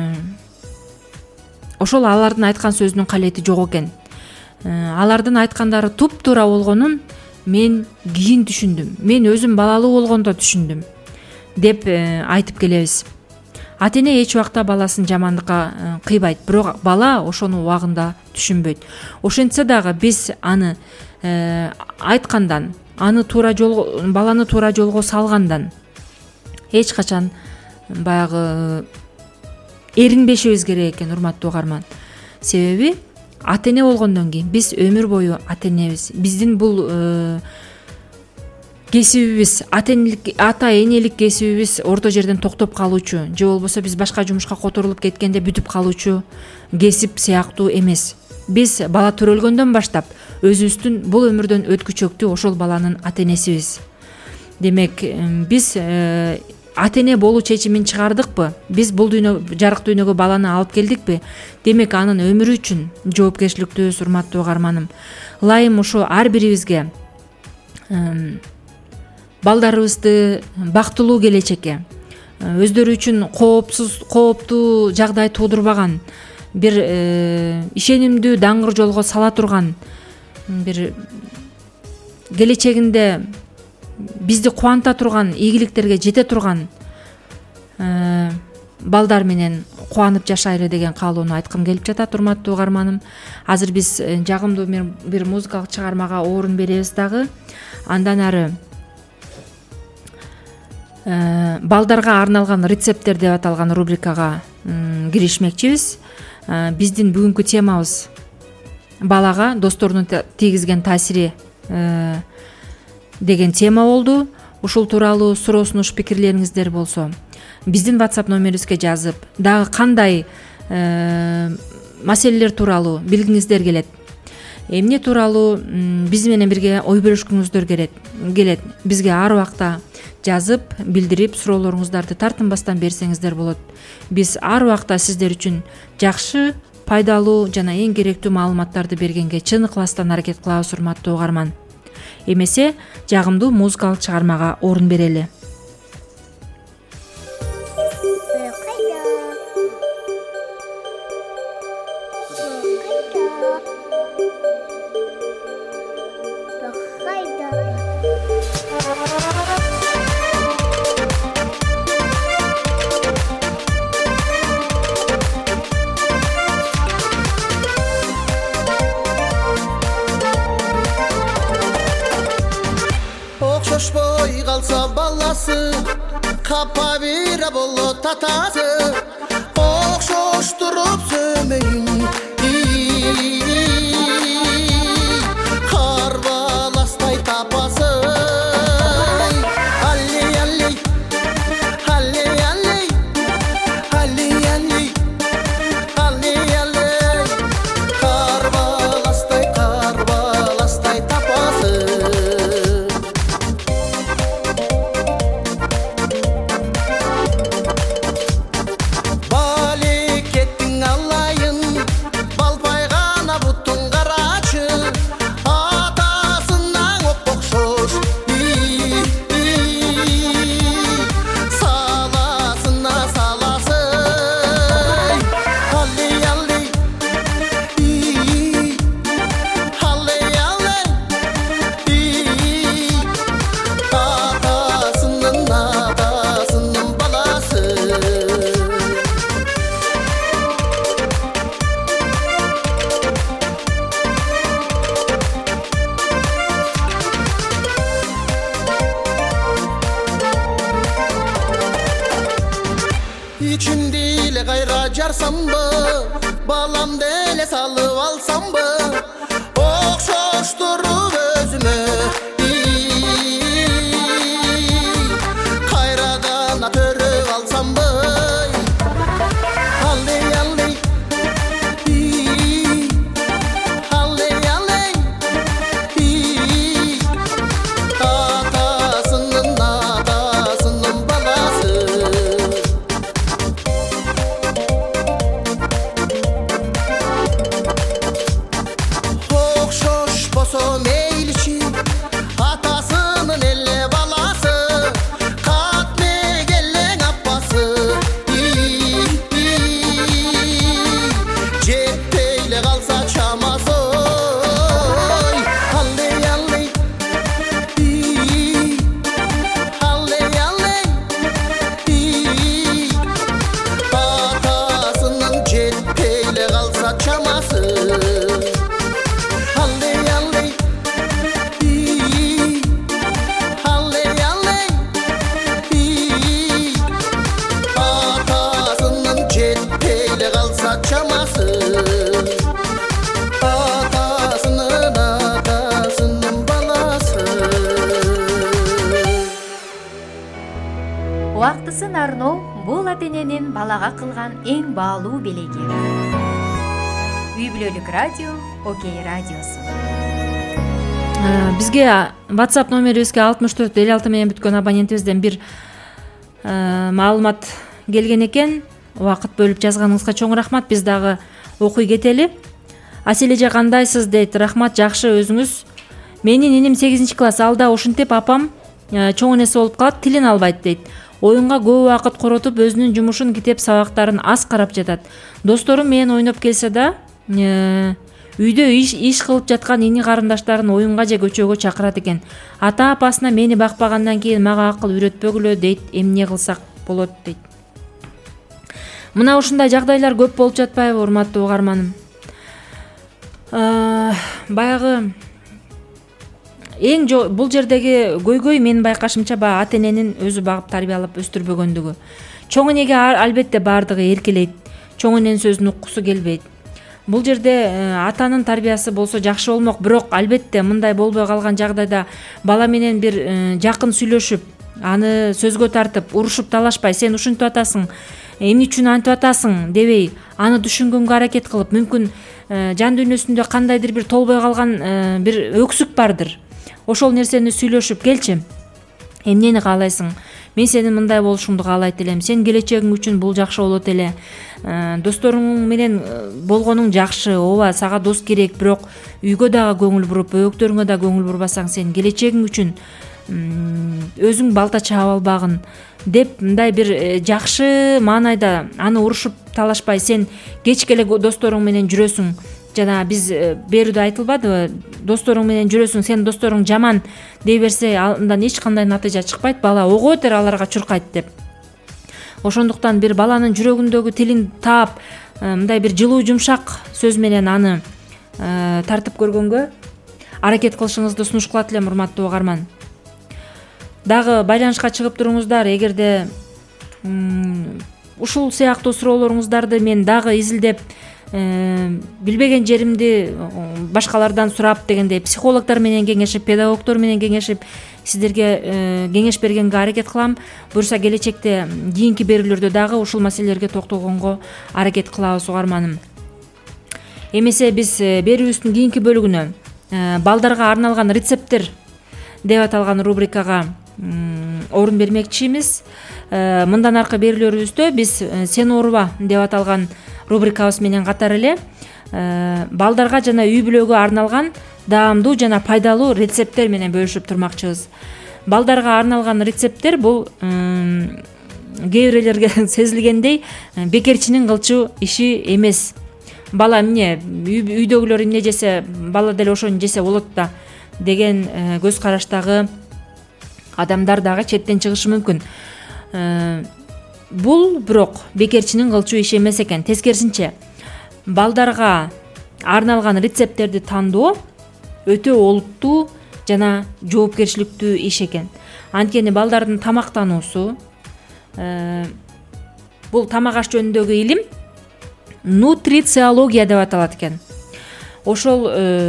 алардын айткан сөзүнүн калети жок экен. Алардын айткандары туп-туура болгонун мен кийин түшүндүм. Мен өзүм балалуу болгондо түшүндүм деп айтып келебиз. Ата эне эч убакта баласын жамандыкка кыйбайт, бирок бала ошону убагында түшүнбөйт. Ошентсе дагы биз аны айткандан, баланы туура жолго салгандан эч качан баягы эриңбешибиз керек экен, урматтуу угарман. Себеби ата эне болгондон кийин биз өмүр бою ата энебиз. Биздин бул кесибибиз, ата энелик кесибибиз орто жерден токтоп калуучу же болбосо биз башка жумушка которулуп кеткенде бүтүп калуучу кесип сыяктуу эмес. Биз бала төрөлгөндөн баштап өзүбүздүн бул өмүрдөн өткүчөктүү ошол баланын ата энесибиз. Демек, биз ата эне болуу чечимин чыгардыкпы? Биз бул жарык дүйнөгө баланы алып келдикпи? Демек, анын өмүрү үчүн жоопкерчиликтүүбүз, урматтуу угарманым. Ылайым ушу ар бирибизге балдарыбызды бактылуу келечекке, өздөрү үчүн кооптуу жагдай туудурбаган, бир ишенимдүү даңгыр жолго сала турган, бир келечегинде бизди кубанта турган, ийгиликтерге жете турган балдар менен кубанып жашайлы деген каалоону айткым келип жатат, урматтуу угарманым. Азыр биз жагымдуу бир музыкалык чыгармага орун беребиз дагы. Андан ары балдарга арналган рецепттер деп аталган рубрикага киришмекчибиз. Биздин бүгүнкү темабыз балага досторунун тийгизген таасири деген тема болду. Ушул тууралуу суроо сунуш пикирлериңиздер болсо биздин WhatsApp номерибизге жазып, дагы кандай маселелер тууралуу билгиңиздер келет, эмне тууралуу биз менен бирге ой бөлүшкүңүздөр келет, бизге ар убакта жазып, билдирип, суроолоруңуздарды тартынбастан берсеңиздер болот. Биз ар убакта сиздер үчүн жакшы, пайдалуу жана эң керектүү маалыматтарды бергенге чын ыкыластан аракет кылабыз, урматтуу угарман. Эмесе, жагымдуу музыкалык чыгармага орун берели. Okşoşboy kalsa balası, kapa bira bolu tatası, okşoşturup sömeyin. Karbalastay tapası, halli halli, halli halli, halli halli, halli halli. Karbalastay tapası. Күчүмдү эле кайра жарсамбы, баламды эле салып алсамбы, окшоштуруп өзүмө кайрадан төрүп алсамбы. Аллей аллей аллей аллей атасынын баласы. Окшошпосо мейличи атасынын эле баласы, катме келең апасы. Жетпейле калса чамасы. Аллей аллей аллей аллей атасынын жетпейле калса чамасы. Аллей аллей аллей аллей атасынын жетпейле калса чамасы. Атасынын баласы. Убактысын арноо бул ата-эненин балага кылган эң баалуу белеги. Үй бүлөлүк радио, Окей радиосу. Бизге WhatsApp номерибизге 6456 менен бүткөн абонентибизден бир маалымат келген экен. Убакыт бөлүп жазганыңызга чоң рахмат. Биз дагы окуй кетели. Асележе кандайсыз дейт. Рахмат, жакшы, өзүңүз. Менин иним 8-класс. Алда ушинтип апам чоң энеси болуп калат, тилин албайт дейт. Оюнга көп убакыт коротуп, өзүнүн жумушун, китеп сабактарын аз карап жатат. Досторум менен ойноп келсе да, үйдө иш кылып жаткан ини карындаштарын оюнга же көчөгө чакырат экен. Ата апасына мени бакпагандан кийин мага акыл үйрөтпөгүлө дейт. Эмне кылсак болот дейт. Мына ушундай жагдайлар көп болуп жатпайбы, урматтуу угарманым? Баягы бул жердеги көйгөй менин байкашымча баягы ата-эненин өзү багып тарбиялап өстүрбөгөндүгү. Чоң энеге албетте баардыгы эркелейт. Чоң эненин сөзүн уккусу келбейт. Бул жерде атанын тарбиясы болсо жакшы болмок, бирок албетте мындай болбой калган жагдайда бала менен бир жакын сүйлөшүп, аны сөзгө тартып, урушуп талашпай, сен ушинтип атасың, эмне үчүн антип атасың дебей, аны түшүнгөнгө аракет кылып, мүмкүн жан дүйнөсүндө кандайдыр бир толбой калган бир өксүк бардыр. Ошол нерсени сүйлөшүп, келчи, эмнени каалайсың? Мен сенин мындай болушуңду каалайт элем. Сен келечегиң үчүн бул жакшы болот эле. Досторуң менен болгонуң жакшы. Ооба, сага дос керек, бирок үйгө дагы көңүл буруп, өбөктөрүңө да көңүл бурбасаң, сен келечегиң үчүн өзүң балта чаап албагын деп, мындай бир жакшы маанайда аны урушуп талашпай, сен кечке эле досторуң менен жүрөсүң. Жана биз берүүдө айтылбадыбы, досторуң менен жүрөсүң, сен досторуң жаман дей берсе, андан эч кандай натыйжа чыкпайт, бала ого бетер аларга чуркайт деп. Ошондуктан бир баланын жүрөгүндөгү тилин таап, мындай бир жылуу жумшак сөз менен аны тартып көргөнгө аракет кылышыңызды сунуш кылат элем, урматтуу угарман. Дагы байланышка чыгып туруңуздар, эгерде ушул сыяктуу суроолоруңуздарды мен дагы изилдеп, билбеген жеримди башкалардан сурап дегендей, психологдор менен кеңешип, педагогдор менен кеңешип, сиздерге кеңеш бергенге аракет кылам. Буюрса келечекте кийинки берүүлөрдө дагы ушул маселелерге токтолгонго аракет кылабыз, угарманым. Эмесе биз берүүбүздүн кийинки бөлүгүнө балдарга арналган рецепттер деп аталган рубрикага орун бермекчибиз. Мындан аркы берүүлөрүбүздө биз сен ооруба деп аталган рубрикабыз менен катар эле балдарга жана үй бүлөгө арналган даамдуу жана пайдалуу рецепттер менен бөлүшүп турмакчыбыз. Балдарга арналган рецепттер бул кээ бирлерге сезилгендей бекерчинин кылчу иши эмес. Бала эмне, үйдөгүлөр эмне жесе, бала деле ошону жесе болот да деген көз караштагы адамдар дагы четтен чыгышы мүмкүн. Бул бирок бекерчинин кылчу иши эмес экен. Тескерисинче, балдарга арналган рецепттерди тандоо өтө олуттуу жана жоопкерчиликтүү иш экен. Анткени балдардын тамактануусу, Бул тамак аш жөнүндөгү илим нутрициология деп аталат экен. Ошол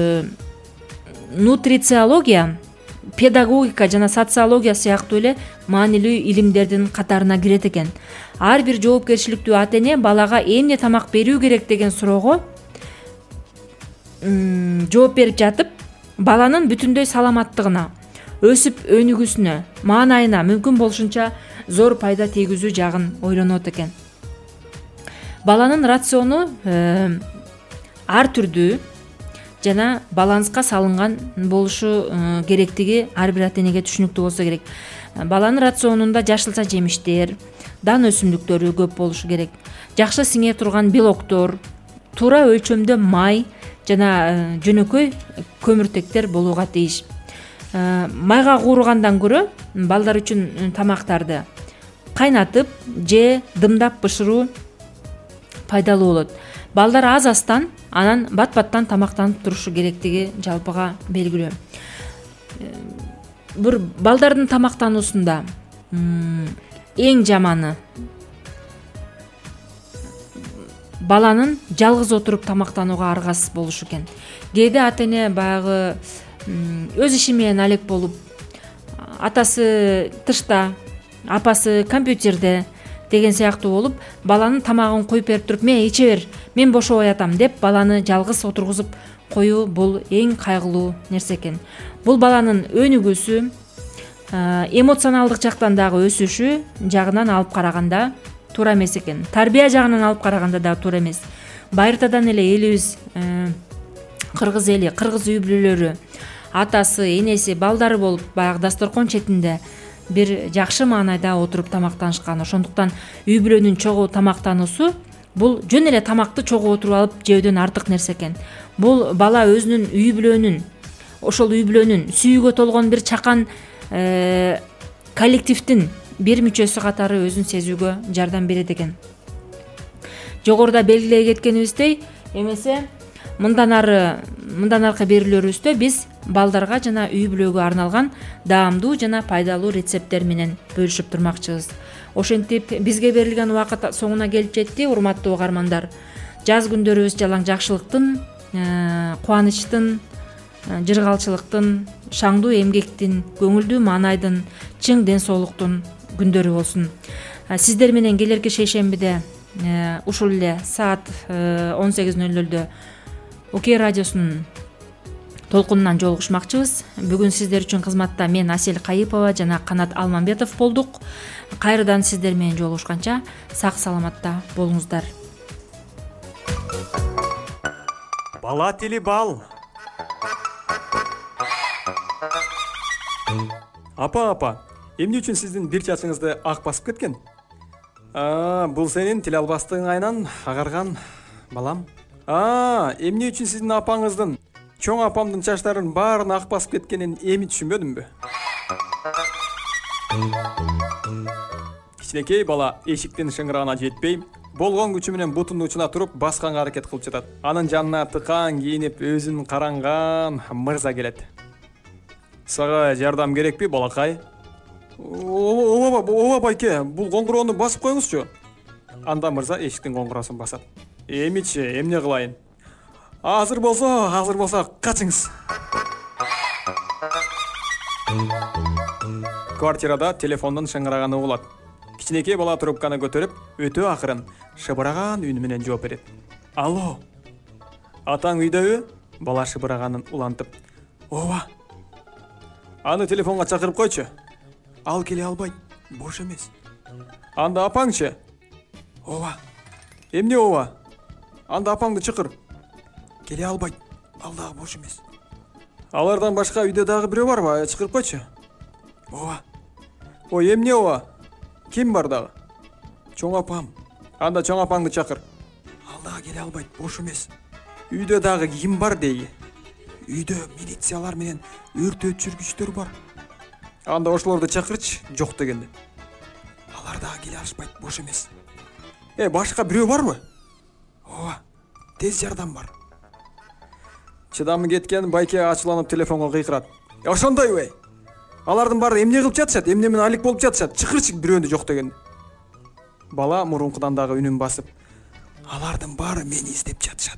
нутрициология педагогика жана социология сыяктуу эле маанилүү илимдердин катарына кирет экен. Ар бир жоопкерчиликтүү ата эне балага эмне тамак берүү керек деген суроого жооп берип жатып, баланын бүтүндөй саламаттыгына, өсүп өнүгүүсүнө, маанайына мүмкүн болушунча зор пайда тийгизүү жагын ойлонот экен. Баланын рациону ар түрдүү жана баланска салынган болушу керектиги ар бир ата энеге түшүнүктүү болсо керек. Баланын рационунда жашылча жемиштер, дан өсүмдүктөрү көп болушу керек. Жакшы сиңе турган белоктор, туура өлчөмдө май жана жөнөкөй көмүртектер болууга тийиш. Майга кууругандан көрө балдар үчүн тамактарды кайнатып же дымдап бышыруу пайдалуу болот. Балдар аз-аздан, анан бат-баттан тамактанып турушу керектиги жалпыга белгилүү. Бир балдардын тамактануусунда эң жаманы баланын жалгыз отуруп тамактанууга аргасыз болушу экен. Кээде ата эне баягы өз иши менен алек болуп, атасы тышта, апасы компьютерде деген сыяктуу болуп, баланын тамагын коюп берип туруп, "Мен иче бер, мен бошоп аятам" деп баланы жалгыз отургузуп коюу бул эң кайгылуу нерсе экен. Бул баланын өнүгүүсү, эмоционалдык жактан дагы өсүшү жагынан алып караганда туура эмес экен. Тарбия жагынан алып караганда дагы туура эмес. Байыртадан эле элибиз кыргыз эли, кыргыз үй бүлөлөрү, атасы, энеси, балдары болуп, баягы дасторкон четинде бир жакшы маанайда отуруп тамактанышкан. Ошондуктан үй бүлөнүн чогуу тамактануусу бул жөн эле тамакты чогуу отуруп алып жөөдөн артык нерсе экен. Бул бала өзүнүн үй бүлөнүн, ошол үй бүлөнүн сүйүүгө толгон бир чакан коллективдин бир мүчөсү катары өзүн сезүүгө жардам берет экен. Жогоруда белгилей кеткенибиздей, эмесе мындан аркы берүүлөрүбүздө биз балдарга жана үй бүлөгө арналган даамдуу жана пайдалуу рецепттер менен бөлүшүп турмакчыбыз. Ошентип бизге берилген убакыт соңуна келип жетти, урматтуу угармандар. Жаз күндөрүбүз жалаң жакшылыктын, кубанычтын, жыргалчылыктын, шаңдуу эмгектин, көңүлдүү маанайдын, чың ден соолуктун күндөрү болсун. Сиздер менен келерки шейшембиде ушул эле саат 18:00 Окей радиосунун толкунунан жолугушмакчыбыз. Бүгүн сиздер үчүн кызматта мен Асель Кайыпова жана Канат Алмамбетов болдук. Кайрадан сиздер менен жолугушканча сак саламатта болуңуздар. Бала тили бал. Апа, эмне үчүн сиздин бир чачыңызды ак басып кеткен? Бул сенин тил албастыгыңайынан агарган балам. Эмне үчүн сиздин апаңыздын, чоң апамдын чачтарын баарын ак басып кеткенин эми түшүнбөдүмбү? Кичинекей бала эшиктин шыңырагына жетпей, болгон күчү менен бутунун учуна туруп басканга аракет кылып жатат. Анын жанына тыкаан кийинип, өзүн каранган мырза келет. Сага жардам керекпи, балакай? Ооба байке, бул коңгуроону басып коюңузчу. Анда мырза эшиктин коңгуроосун басат. Эмичи, эмне кылайын? Азыр болсо качыңыз. Квартирада телефондун шыңыраганы угулат. Кичинекей бала трубканы көтөрүп, өтө акырын, шыбыраган үн менен жооп берет. Алло. Атаң үйдөбү? Бала шыбыраганын улантып. Ооба. Аны телефонго чакырып койчу. Ал келе албайт, бош эмес. Анда апаңчы? Ооба. Эмне ооба? Анда апаңды чакыр. Келе албайт, ал дагы бош эмес. Алардан башка үйдө дагы бирөө барбы? Чакырып койчу. Ооба. Ой, эмне ооба? Ким бар дагы? Чоң апам. Анда чоң апаңды чакыр. Ал дагы келе албайт, бош эмес. Үйдө дагы ким бар дейги? Үйдө милициялар менен өрт өчүргүчтөр бар. Анда ошолорду чакырчы, жок дегенде. Алар дагы келе алышпайт, бош эмес. Башка бирөө барбы? Ооба, тез жардам бар. Чыдамы кеткен байке ачууланып телефонго кыйкырат. Ошондойбу? Алардын баары эмне кылып жатышат? Эмне менен алек болуп жатышат? Чакырчы бирөөндү жок дегенде. Бала мурункудан дагы үнүн басып, алардын баары мени издеп жатышат.